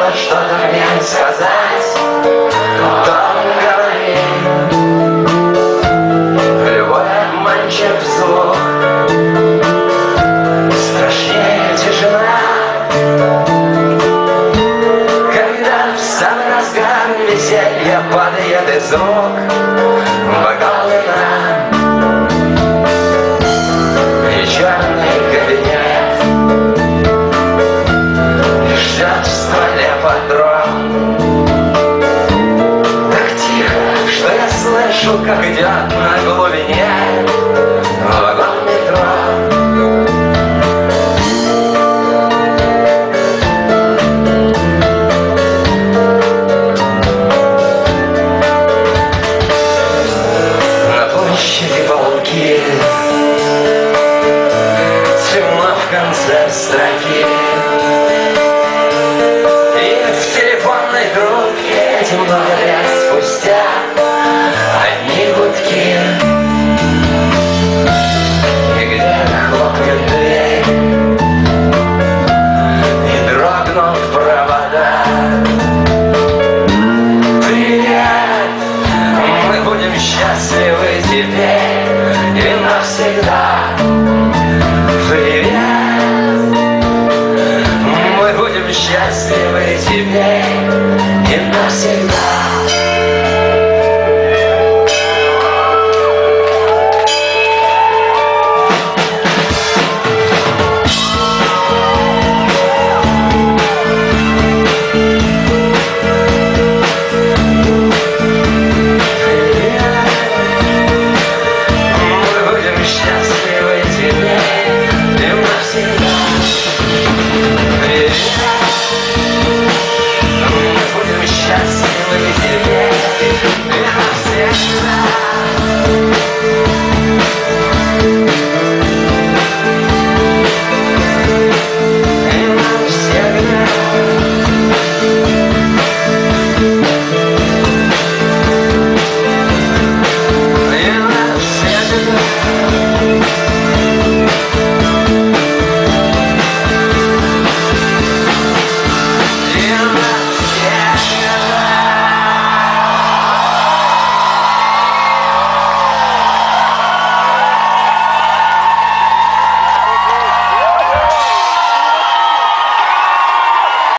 было что-то мне сказать, то говори. Любой обманчив звук страшнее тишина, когда в самый разгар веселья падает из рук бокал вина. И черный кабинет ждет в стволе патрон. Так тихо, что я слышу, как идет на глубине вагон метро. Волки, темно в конце строки, и в телефонной трубке много лет спустя одни гудки. И где-то хлопнет дверь, и дрогнут провода. Привет, мы будем счастливы теперь и навсегда. Привет, мы будем счастливы теперь и навсегда. Счастливы теперь и навсегда.